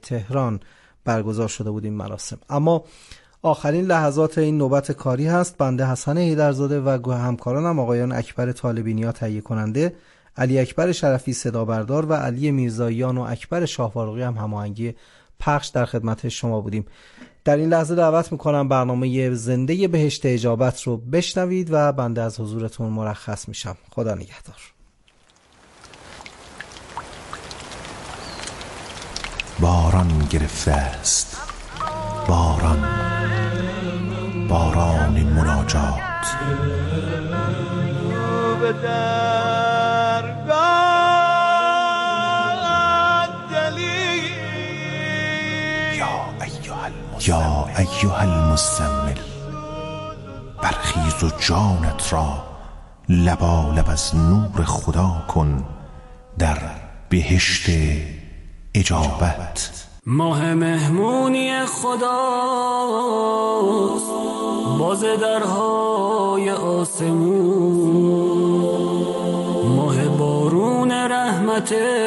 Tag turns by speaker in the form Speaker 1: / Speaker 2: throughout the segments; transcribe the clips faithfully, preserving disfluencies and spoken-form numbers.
Speaker 1: تهران برگزار شده بود این مراسم. اما آخرین لحظات این نوبت کاری هست. بنده حسن حیدرزاده و همکارانم آقایان اکبر طالبینیا تهیه کننده، علی اکبر شرفی صدا بردار و علی میرزاییان و اکبر شاهفاروقی هم هماهنگی پخش در خدمت شما بودیم. در این لحظه دعوت میکنم برنامه زنده بهشت اجابت رو بشنوید و بنده از حضورتون مرخص میشم. خدا نگهدار.
Speaker 2: باران گرفته است، باران، باران مناجات،
Speaker 3: به درگاه دلی
Speaker 2: یا ایها المزمل، برخیز و جانت را لبالب از نور خدا کن در بهشت اجابت.
Speaker 4: ماه مهمونی خداست، باز درهای آسمون، ماه بارون رحمته،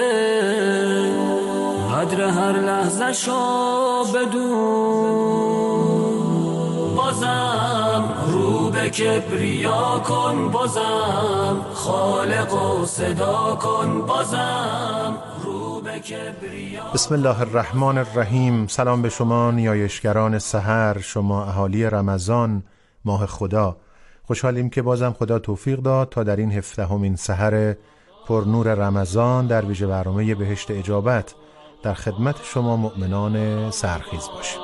Speaker 4: قدر هر لحظه شو بدون. بازم رو به کبریا کن، بازم خالق و صدا کن، بازم رو به کبریا.
Speaker 5: بسم الله الرحمن الرحیم. سلام به شما نیایشگران سحر، شما اهالی رمضان، ماه خدا. خوشحالیم که بازم خدا توفیق داد تا در این هفدهمین سحر پر نور رمضان در ویژه برنامه بهشت اجابت در خدمت شما مؤمنان سحرخیز باشیم.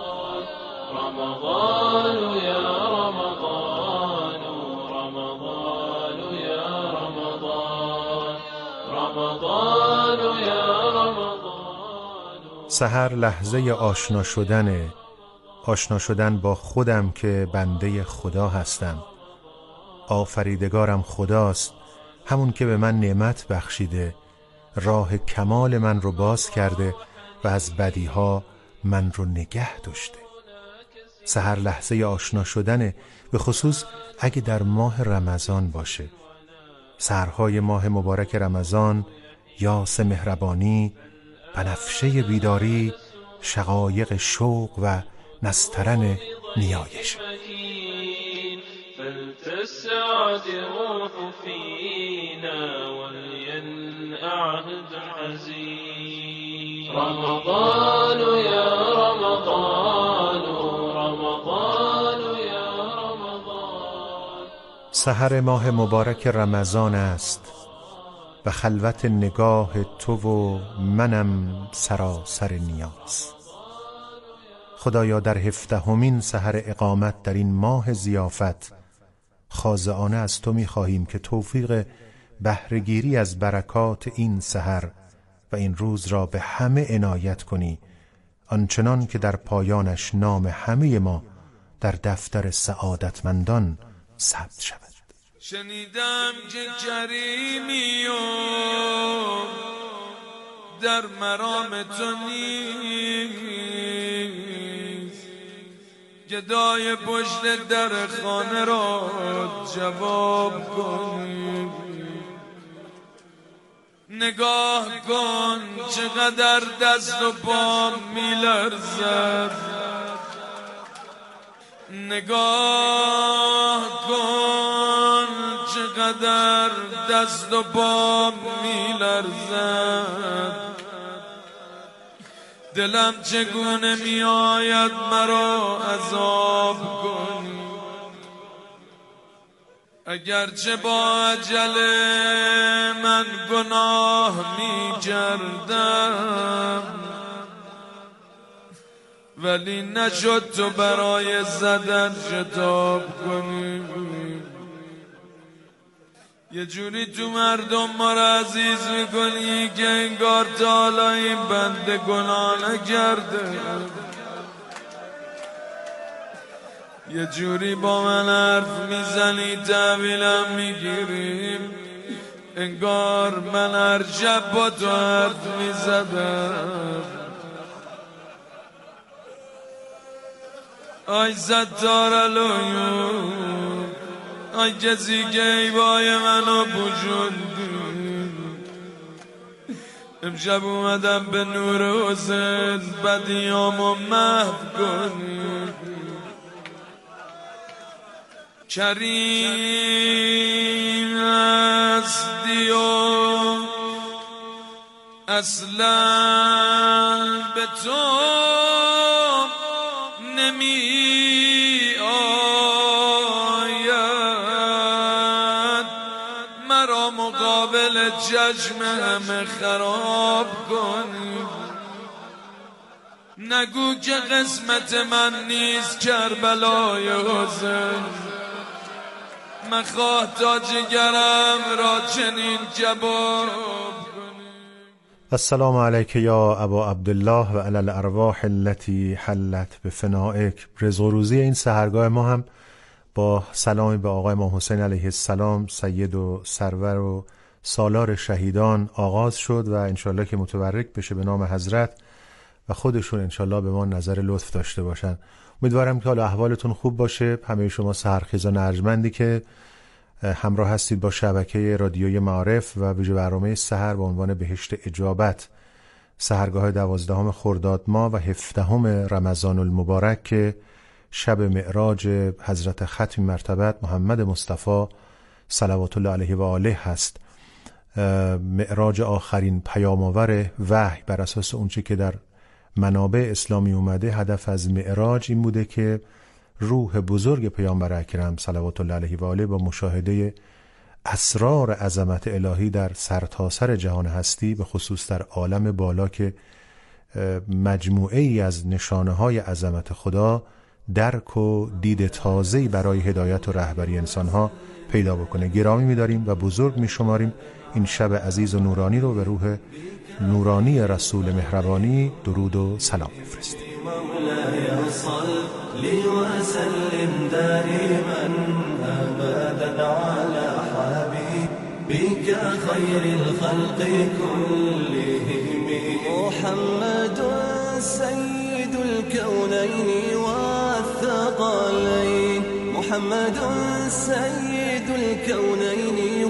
Speaker 3: رمضان یا رمضان، رمضان یا رمضان، رمضان یا رمضان.
Speaker 5: سحر لحظه آشنا شدنه، آشنا شدن با خودم که بنده خدا هستم. آفریدگارم خداست، همون که به من نعمت بخشیده، راه کمال من رو باز کرده و از بدیها من رو نگه داشته. سحر لحظه آشنا شدنه، به خصوص اگه در ماه رمضان باشه. سحرهای ماه مبارک رمضان، یاس مهربانی، بنفشه بیداری، شقایق شوق و نسترن نیایش.
Speaker 3: فلتسعد روح فينا ولينعهد حزين. رمضان يا رمضان، رمضان يا رمضان.
Speaker 5: سحر ماه مبارک رمضان است و خلوت نگاه تو و منم سراسر نیاز. خدایا در هفدهمین سحر اقامت در این ماه ضیافت خاضعانه از تو می خواهیم که توفیق بهره‌گیری از برکات این سحر و این روز را به همه عنایت کنی، آنچنان که در پایانش نام همه ما در دفتر سعادتمندان ثبت شود.
Speaker 3: شنیدم که کریمی و در مرام تو نیست، گدای پشت در خانه را جواب کن. نگاه کن چقدر دست و پا میلرزد، نگاه کن چقدر دست و پا میلرزد. دلم چگونه میآید مرا عذاب کنی، اگرچه با اجل من گناه می کردم، ولی نشد تو برای زدن شتاب کنی. یه جوری تو مردم ما را عزیز میکنی که انگار تا حالا این بنده گناه نکرده. یه جوری با من حرف میزنی تحویلم میگیریم، انگار من هر شب با تو حرف میزدم. آی ستار العیون، آی کسی که ایبای منو پوشوندی، امشب اومدم به نور حسین بدیامو محو کنی. کریم هستی و اصلا به تو نمی آید، مرا مقابل چشم همه خراب کنی. نگو که قسمت من نیست کربلای حسین، مخواه تا جگرم را چنین کباب کنی.
Speaker 5: السلام علیک یا ابا عبدالله و علی الارواح التي حلت بفنائک. رزق و روزی این سحرگاه ما هم با سلامی به آقای امام حسین علیه السلام سید و سرور و سالار شهیدان آغاز شد و انشالله که متبرک بشه به نام حضرت و خودشون انشالله به ما نظر لطف داشته باشن. امیدوارم که حالا احوالتون خوب باشه. همه شما سحرخیزان ارجمندی که همراه هستید با شبکه رادیوی معارف و ویژه برنامه سحر با عنوان بهشت اجابت، سحرگاه دوازدهم خرداد ماه و هفدهم رمضان المبارک که شب معراج حضرت ختم مرتبت محمد مصطفی صلوات الله علیه و آله هست. معراج آخرین پیام‌آور وحی بر اساس اونچه که در منابع اسلامی اومده. هدف از معراج این بوده که روح بزرگ پیامبر اکرم صلوات الله علیه و آله با مشاهده اسرار عظمت الهی در سرتاسر جهان هستی، به خصوص در عالم بالا که مجموعه ای از نشانه های عظمت خدا، درک و دید تازه‌ای برای هدایت و رهبری انسانها پیدا بکنه. گرامی می‌داریم و بزرگ می‌شماریم این شب عزیز و نورانی رو به روح نورانی رسول مهربانی درود و سلام بفرستیم.
Speaker 4: مولاي صل وسلم دائما ابدا على حبيبك خير الخلق كلهم. محمد سيد الكونين والثقلين، محمد سيد الكونين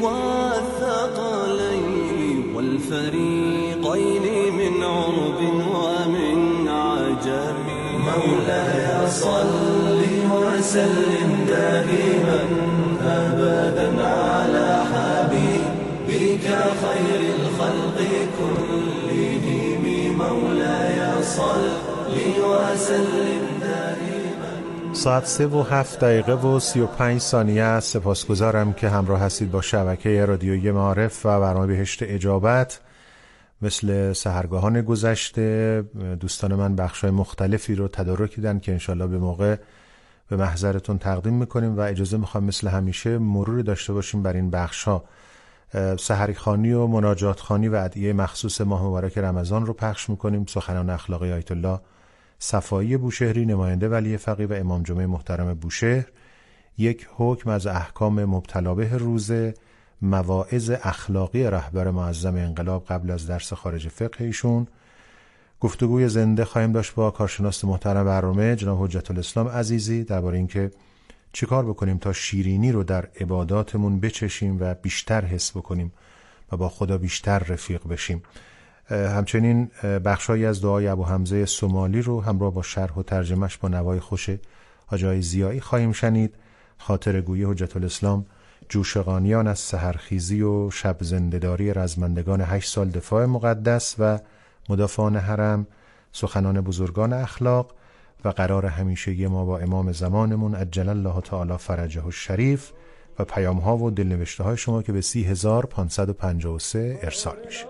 Speaker 4: والثقلين والفريقين من عرب ومن عجم. مولاي صل وسلم دائما ابدا على حبيبك خير الخلق كلهم. مولاي صل وسلم دائما.
Speaker 5: ساعت سه و هفت دقیقه و سی و پنج ثانیه است. سپاسگزارم که همراه هستید با شبکه رادیویی معارف و برنامه بهشت اجابت. مثل سحرگاهان گذشته دوستان من بخشای مختلفی رو تدارک دیدن که انشالله به موقع به محضرتون تقدیم میکنیم و اجازه میخوام مثل همیشه مرور داشته باشیم بر این بخشا. سحری خوانی و مناجات خوانی و ادعیه مخصوص ماه مبارک رمضان رو پخش میکنیم. سخنان اخلاقی آیت الله صفایی بوشهری نماینده ولی فقیه و امام جمعه محترم بوشهر، یک حکم از احکام مبتلا به روزه، مواعظ اخلاقی رهبر معظم انقلاب قبل از درس خارج فقه ایشون. گفتگوی زنده خواهیم داشت با کارشناس محترم برنامه جناب حجت الاسلام عزیزی درباره اینکه چیکار بکنیم تا شیرینی رو در عباداتمون بچشیم و بیشتر حس بکنیم و با خدا بیشتر رفیق بشیم. همچنین بخشایی از دعای ابو حمزه سومالی رو همراه با شرح و ترجمهش با نوای خوش حاج آقای ضیایی خواهیم شنید. خاطرگویی حجت الاسلام جوشقانیان از سحرخیزی و شب زنده‌داری رزمندگان هشت سال دفاع مقدس و مدافعان حرم، سخنان بزرگان اخلاق و قرار همیشگی ما با امام زمانمون عجل الله تعالی فرجه الشریف و پیام‌ها و دلنوشته‌های شما که به سی هزار پانصد و پنجاه و سه ارسال میشه.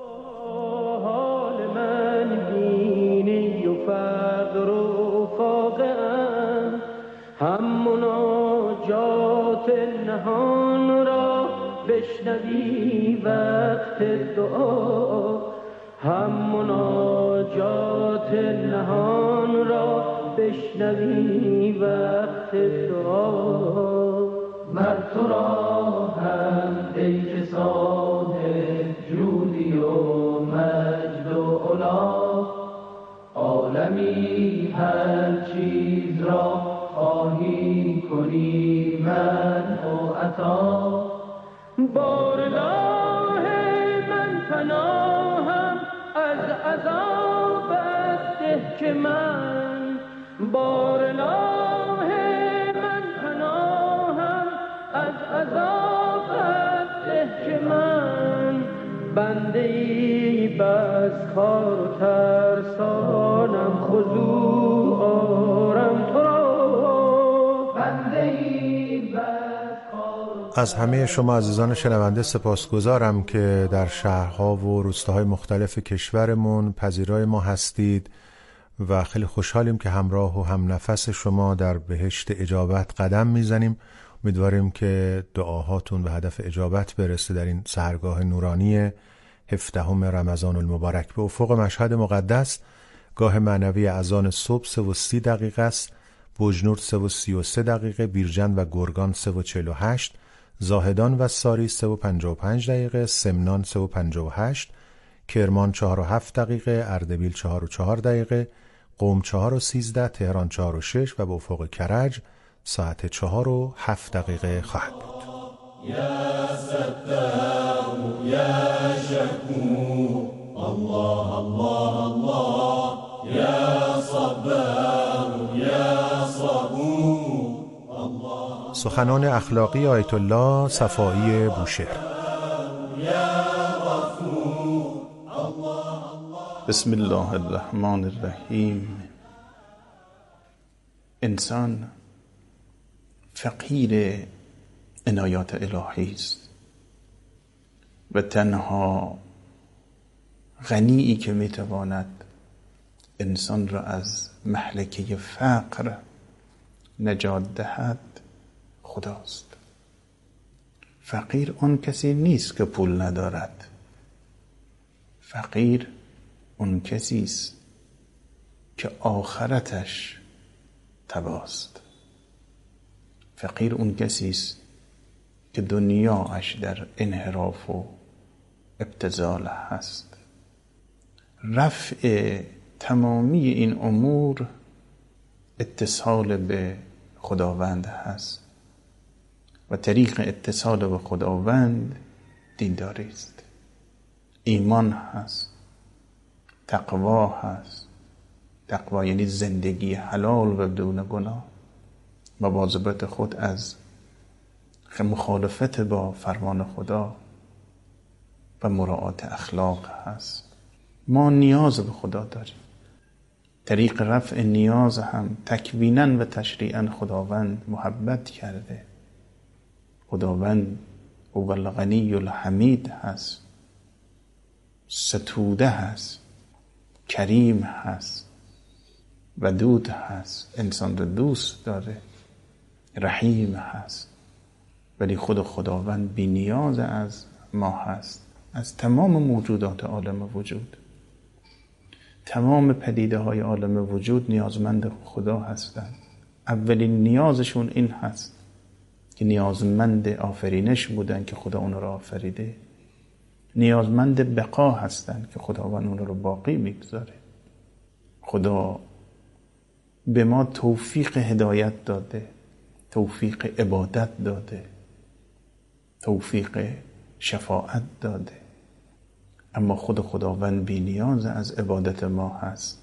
Speaker 6: هم مناجات نهان را بشنوی وقت دعا، هم مناجات نهان را بشنوی وقت دعا. مر تو را هم ای که صاحب جودی و مجد و علا، عالمی هر چیز را خواهی کنی من و عطا. بارگاه من پناهم که من بار الهه من پناهم از عذابت ده که من بنده ای بس کار و ترسانم خضوع آرم تو را بنده ای بس کار.
Speaker 5: از همه شما عزیزان شنونده سپاسگزارم که در شهرها و روستاهای مختلف کشورمون پذیرای ما هستید و خیلی خوشحالیم که همراه و هم نفس شما در بهشت اجابت قدم میزنیم. امیدواریم که دعاهاتون به هدف اجابت برسه در این سحرگاه نورانی هفدهم رمضان المبارک. به افق مشهد مقدس گاه معنوی اذان صبح سه و سی دقیقه است، بوجنور سه و سی و سه دقیقه، بیرجند و گرگان سه و چهل و هشت، زاهدان و ساری سه و پنجاه و پنج دقیقه، سمنان سه و پنجاه و هشت، کرمان چهار و هفت دقیقه، اردبیل چهار و چهار دقیقه، قم چهار و سیزده، تهران چهار و شش و به افق کرج ساعت چهار و هفت دقیقه خواهد بود.
Speaker 4: یا ستار یا شکور الله الله الله یا صبر یا صبور الله.
Speaker 5: سخنان اخلاقی آیت الله صفایی بوشهر.
Speaker 2: بسم الله الرحمن الرحیم. انسان فقیر عنایات الهی است و تنها غنیی که میتواند انسان را از مهلکه فقر نجات دهد خداست. فقیر آن کسی نیست که پول ندارد، فقیر اون کسی است که آخرتش تباست. فقیر اون کسی است که دنیاش در انحراف و ابتذال هست. رفع تمامی این امور اتصال به خداوند هست و طریق اتصال به خداوند دینداری است، ایمان هست، تقوا هست. تقوا یعنی زندگی حلال و بدون گناه، مواظبت خود از مخالفت با فرمان خدا و مراعات اخلاق هست. ما نیاز به خدا داریم. طریق رفع نیاز هم تکویناً و تشریعاً خداوند محبت کرده. خداوند هو الغنی الحمید هست، ستوده هست، کریم هست، ودود هست، انسان رو دوست داره، رحیم هست. ولی خود خداوند بی نیاز از ما هست، از تمام موجودات عالم وجود. تمام پدیده های عالم وجود نیازمند خدا هستند. اولین نیازشون این هست که نیازمند آفرینش بودن که خدا اون رو آفریده. نیازمند بقا هستند که خداوند اون رو باقی میگذاره. خدا به ما توفیق هدایت داده، توفیق عبادت داده، توفیق شفاعت داده، اما خود خداوند بی نیاز از عبادت ما هست.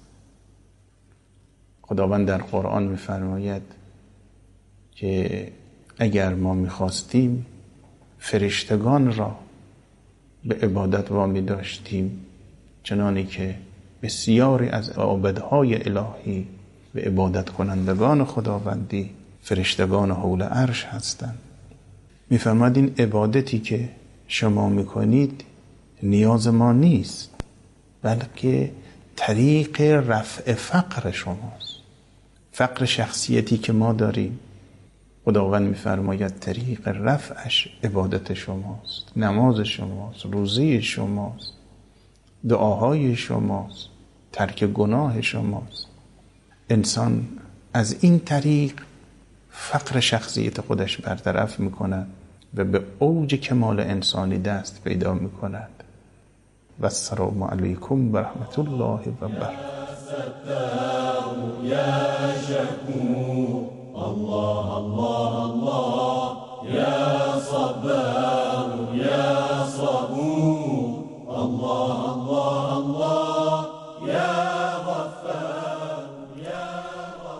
Speaker 2: خداوند در قرآن می‌فرماید که اگر ما می‌خواستیم فرشتگان را به عبادت وامی داشتیم، چنانی که بسیاری از عابدهای الهی به عبادت کنندگان خداوندی فرشتگان حول عرش هستند. می‌فرماید این عبادتی که شما می‌کنید نیاز ما نیست، بلکه طریق رفع فقر شماست. فقر شخصیتی که ما داریم، خداوند می‌فرماید طریق رفعش عبادت شماست، نماز شماست، روزه شماست، دعاهای شماست، ترک گناه شماست. انسان از این طریق فقر شخصیت خودش برطرف می‌کند و به اوج کمال انسانی دست پیدا می‌کند. و السلام علیکم و رحمت الله و برکاته.
Speaker 4: یا شکور الله الله الله یا صبر یا صبور الله الله الله یا غفار.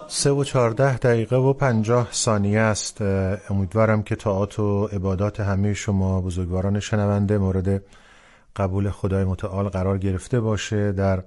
Speaker 5: سه و چهارده دقیقه و پنجاه ثانیه است. امیدوارم که طاعات و عبادات همه شما بزرگواران شنونده مورد قبول خدای متعال قرار گرفته باشه. در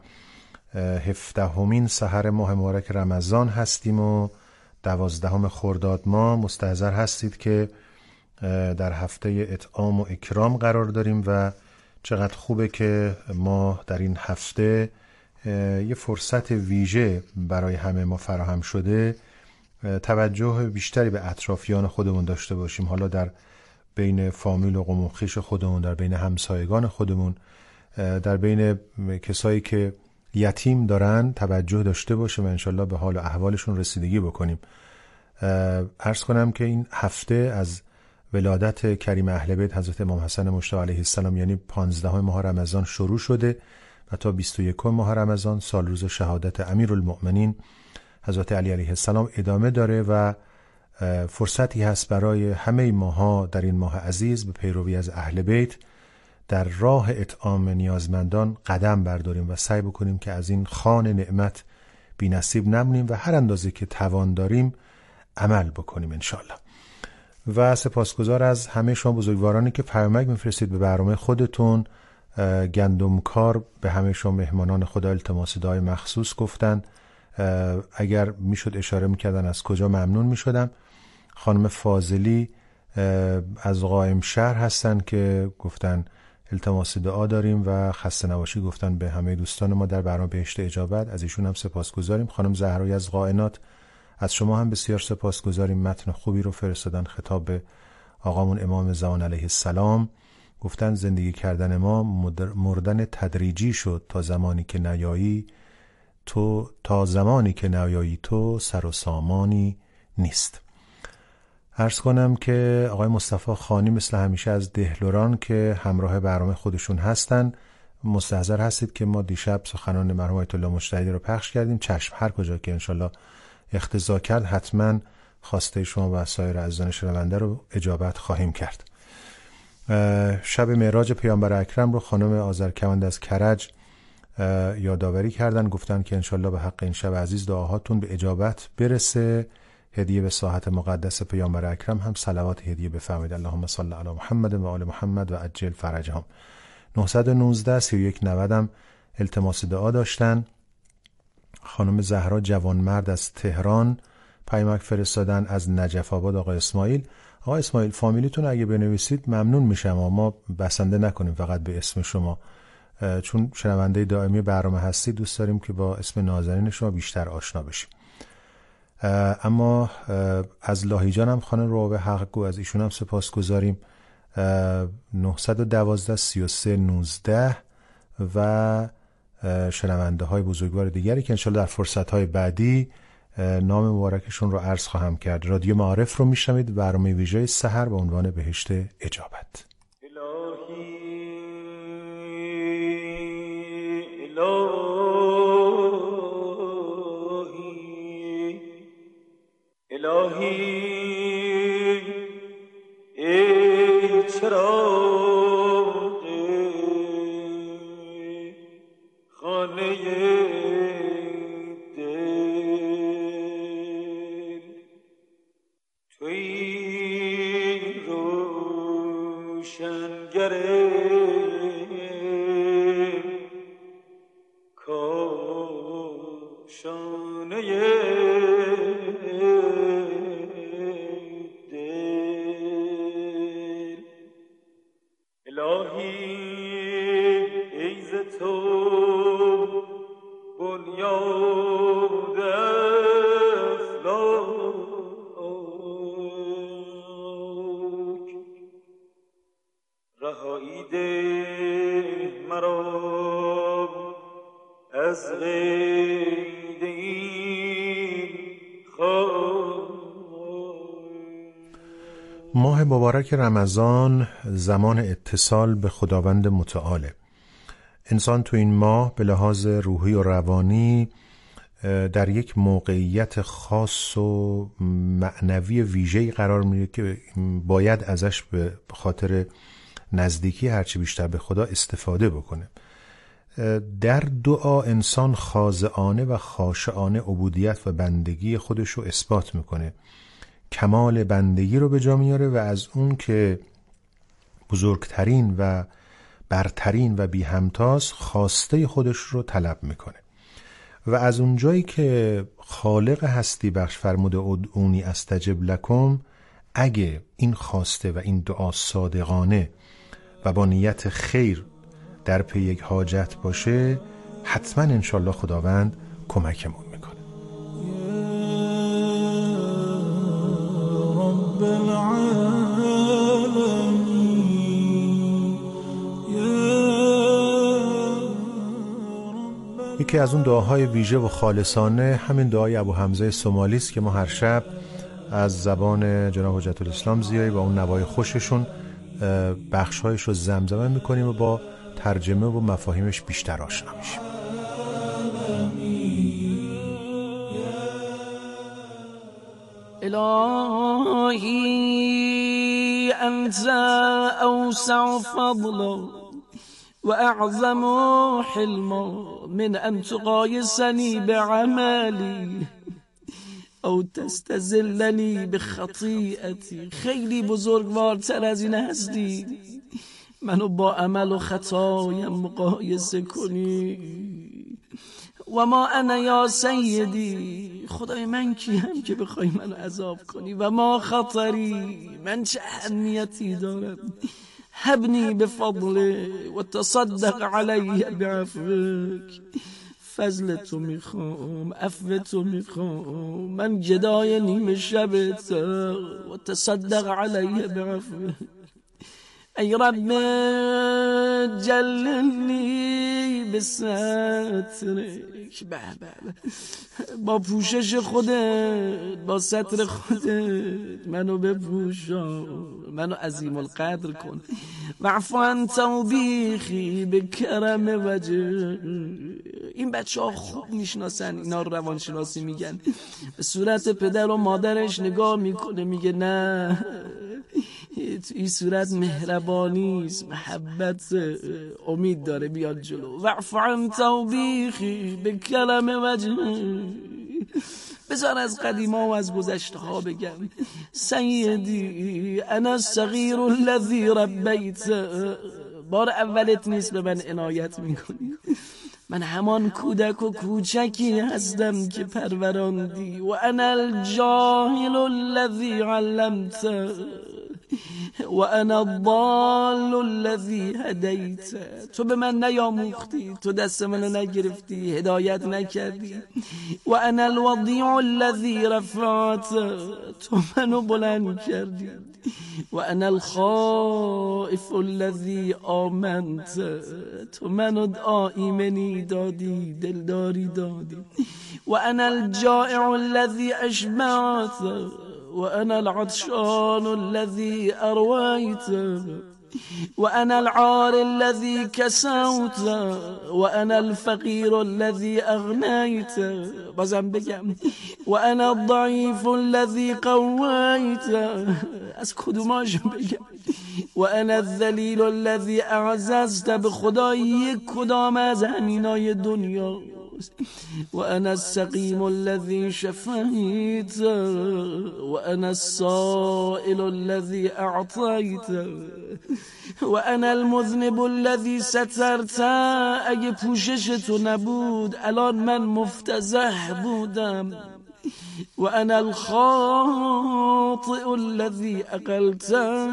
Speaker 5: هفدهمین سحر ماه مبارک رمضان هستیم و دوازدهم خرداد ماه. مستحضر هستید که در هفته اطعام و اکرام قرار داریم و چقدر خوبه که ما در این هفته یه فرصت ویژه برای همه ما فراهم شده توجه بیشتری به اطرافیان خودمون داشته باشیم، حالا در بین فامیل و قوم و خویش خودمون، در بین همسایگان خودمون، در بین کسایی که یتیم دارن توجه داشته باشیم و انشالله به حال و احوالشون رسیدگی بکنیم. عرض کنم که این هفته از ولادت کریم اهل بیت حضرت امام حسن مجتبی علیه السلام یعنی پانزدهم ماه رمضان شروع شده و تا بیست و یکم ماه رمضان سال روز شهادت امیرالمؤمنین حضرت علی علیه السلام ادامه داره و فرصتی هست برای همه ماها در این ماه عزیز به پیروی از اهل بیت در راه اطعام نیازمندان قدم برداریم و سعی بکنیم که از این خوان نعمت بی نصیب نمونیم و هر اندازه که توان داریم عمل بکنیم انشالله. و سپاسگزار از همه شما بزرگوارانی که پیامک میفرستید به برنامه خودتون. گندمکار به همه شما مهمانان خدا التماس دعای مخصوص گفتن، اگر میشد اشاره میکردن از کجا ممنون میشدم. خانم فاضلی از قائم شهر هستن که گفتن التماس دعا داریم و خسته نباشی گفتن به همه دوستان ما در برنامه بهشت اجابت، از ایشون هم سپاسگزاریم. خانم زهرایی از قائنات از شما هم بسیار سپاسگزاریم، متن خوبی رو فرستادن خطاب به آقامون امام زمان علیه السلام. گفتن زندگی کردن ما مردن تدریجی شد تا زمانی که نیایی تو تا زمانی که نیایی تو سر و سامانی نیست. عرض کنم که آقای مصطفی خانی مثل همیشه از دهلوران که همراه برنامه خودشون هستن مستحضر هستید که ما دیشب سخنان مرحوم آیت الله مجتهدی رو پخش کردیم. چشم، هر کجا که انشالله اقتضا کرد حتما خواسته شما و سایر عزیزان شنونده رو اجابت خواهیم کرد. شب معراج پیامبر اکرم رو خانم آذرکمند از کرج یادآوری کردن، گفتن که انشالله به حق این شب عزیز دعاهاتون به اجابت برسه. هدیه به ساحت مقدس پیامبر اکرم هم صلوات هدیه بفرمایید. اللهم صل علی محمد و آل محمد و عجل فرجهم. نهصد و نوزده سی و یک نود هم التماس دعا داشتن. خانم زهرا جوانمرد از تهران پیامک فرستادن. از نجف آباد آقای اسماعیل. آقای اسماعیل فامیلیتون اگه بنویسید ممنون میشم، ما بسنده نکنیم فقط به اسم شما، چون شنونده دائمی برنامه هستی دوست داریم که با اسم نازنین شما بیشتر آشنا بشیم. اما از لاهیجان هم خانم روابه حق گو، از ایشون هم سپاس گذاریم. نهصد و دوازده سی و سه نوزده و شنونده های بزرگوار دیگری که انشالله در فرصت های بعدی نام مبارکشون رو عرض خواهم کرد. رادیو معارف رو میشنوید، برنامه ویژه سحر با عنوان بهشت اجابت.
Speaker 4: الهی الهی الهی ای چراغ خانه دل، توی روشنگر کاشانه
Speaker 5: ماه مبارک رمضان زمان اتصال به خداوند متعاله. انسان تو این ماه به لحاظ روحی و روانی در یک موقعیت خاص و معنوی ویژه‌ای قرار میگیره که باید ازش به خاطر نزدیکی هرچی بیشتر به خدا استفاده بکنه. در دعا انسان خاضعانه و خاشعانه عبودیت و بندگی خودش رو اثبات میکنه، کمال بندگی رو به جا میاره و از اون که بزرگترین و برترین و بی همتاست خواسته خودش رو طلب میکنه. و از اونجایی که خالق هستی بخش فرموده ادعونی استجب لکم، اگه این خواسته و این دعا صادقانه و با نیت خیر در پی یک حاجت باشه، حتما انشالله خداوند کمکمون میکنه.
Speaker 3: رب العالمین
Speaker 5: یکی از اون دعاهای ویژه و خالصانه همین دعای ابو حمزه سومالی است که ما هر شب از زبان جناب حجت الاسلام زیایی و اون نوای خوششون بخش‌هایش رو زمزمه میکنیم و با ترجمه و مفاهیمش بیشتر آشنا میشیم.
Speaker 6: الهی انت اوسع فضلا و اعظم حلما من ان تقایسنی بعملی او تستزلنی بخطیئتی. خیلی بزرگوارتر از این هستی منو با عمل و خطایم مقایسه کنی. و ما انا یا سیدی، خدای من کیم که بخوای منو عذاب کنی؟ و ما خطری، من چه اهمیتی دارم؟ هبنی بفضل و تصدق علی بعفوک. فضل تو میخوام، عفو تو میخوام، من گدای نیمه شبت و تصدق علی بعفوک. ای رب جللنی بسترک، به به با پوشش خودت، با ستر خودت منو بپوشا، منو عظیم القدر کن. واعف عن توبیخی به کرم وجه. این بچه ها خوب میشناسن، اینا رو روانشناسی میگن. به صورت پدر و مادرش نگاه میکنه میگه نه، این صورت مهربانی است، محبت، امید داره بیاد جلو. واعف عن توبیخی به کلم وجه. بذار از قدیما و از گذشته ها بگم. سیدی انا الصغیر الذی ربیت. بار اولت نیست به من عنایت میکنی. من همان کودک و کوچکی هستم که پروراندی. و انا الجاهل الذی علمت و انا الضال الذی هدیت. تو به من نیاموختی، تو دست منو نگرفتی، هدایت نکردی. و انا الوضیع الذی رفعت. تو منو بلند کردی. و انا الخائف الذی آمنت. تو منو ایمنی دادی، دلداری دادی. و انا الجائع الذی اشبعت. و انا العطشان الذي ارويت. و انا العار الذي كسوت. و انا الفقير الذي اغنيت. بازم بگم و انا الضعيف الذي قويت. از کدوماشو بگم؟ و انا الذلیل الذي اعززت. به خدا یک کدام از همینای دنیا. و انا السقیم الذی شفیت. و انا السائل الذی اعطیت. و انا المذنب الذی سترت. اگه پوشش تو نبود الان من مفتضح بودم. و انا الخاطئ الذی اقلت.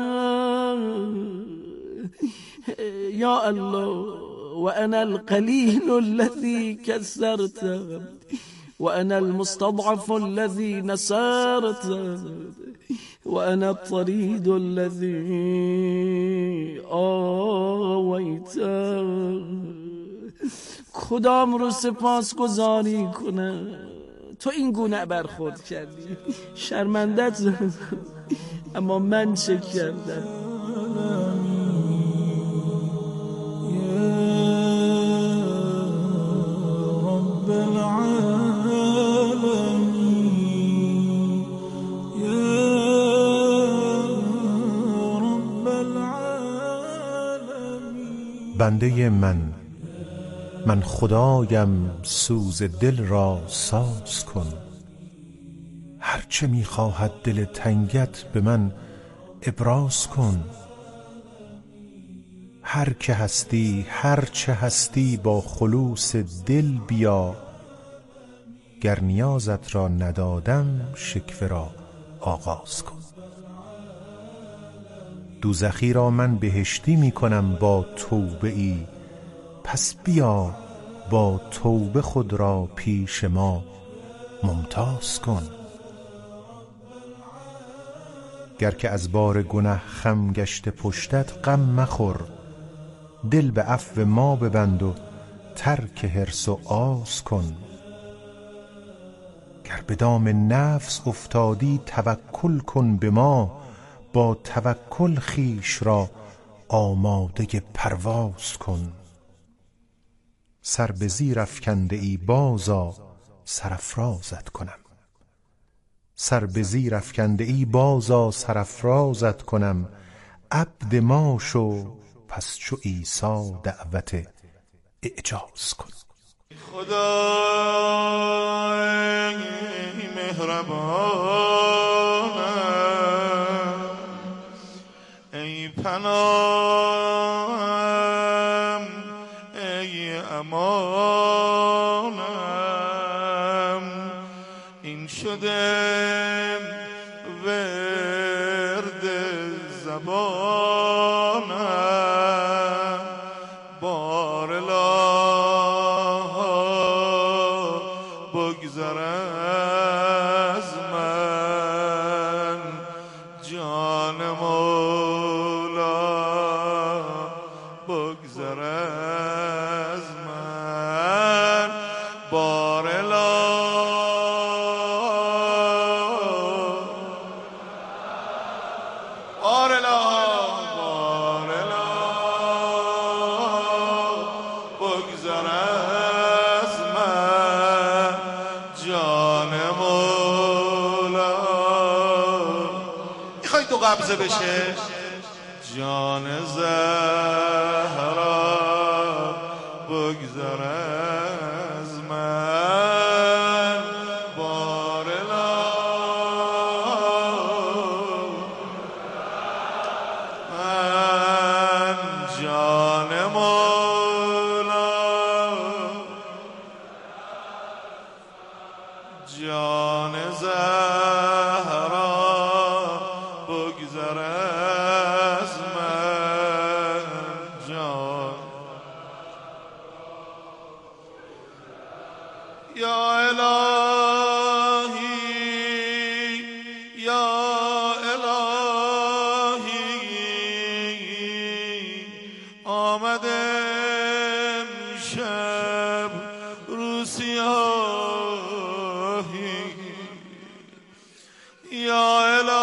Speaker 6: یا الله. و انا القلیل الذی کسرت. و انا المستضعف الذی نصرت. و انا الطرید الذی آویت. کدام رو سپاس گذاری کنه؟ تو این گونه برخورد کردی، شرمندت. اما من چه کردم؟
Speaker 5: بنده من من خدایم سوز دل را ساز کن. هرچه میخواهد دل تنگت به من ابراز کن. هر که هستی هر چه هستی با خلوص دل بیا. گر نیازت را ندادم شکوه را آغاز کن. دوزخی را من بهشتی می کنم با توبه ای. پس بیا با توبه خود را پیش ما ممتاز کن. گر که از بار گنه خم گشته پشتت غم مخور. دل به عفو ما ببند و ترک حرص و آز کن. گر به دام نفس افتادی توکل کن به ما. با توکل خویش را آماده پرواز کن. سر به زیر افکنده ای بازآ سرافرازت کنم. سر به زیر افکنده ای بازآ سرافرازت کنم. عبد ما شو پس چو عیسی دعوت اعجاز کن.
Speaker 3: خدای مهربانم ای پناهم ای امانم. این شده ورد زبانم. بار الله بگذر از من. جان مولا بگذر از من. بار قبضه بشه. جان زهرا بگذر از من. بار من جان مولا جان زهرا بگذر از من. جان یا الهی یا الهی آمده امشب رو سیاهی. یا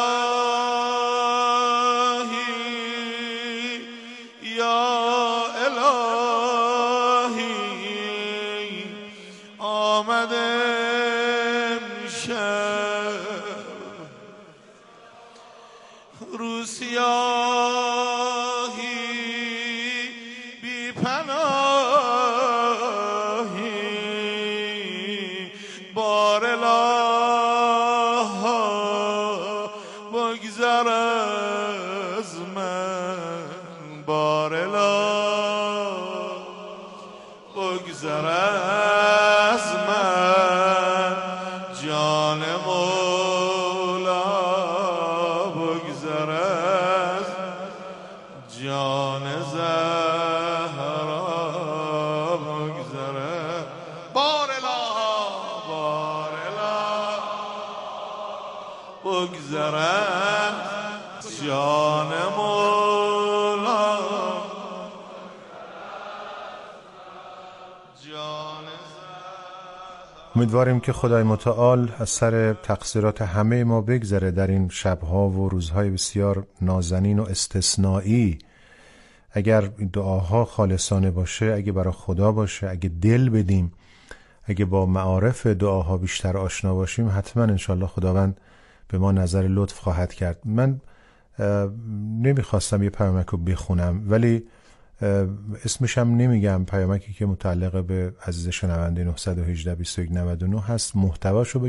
Speaker 5: امیدواریم که خدای متعال از سر تقصیرات همه ما بگذره در این شبها و روزهای بسیار نازنین و استثنایی. اگر دعاها خالصانه باشه، اگه برای خدا باشه، اگه دل بدیم، اگه با معارف دعاها بیشتر آشنا باشیم، حتما انشالله خداوند به ما نظر لطف خواهد کرد. من نمیخواستم یه پیامک رو بخونم، ولی اسمش هم نمیگم، پیامکی که متعلق به عزیز شنونده نه یک هشت بیست و یک نود و نه هست. محتواشو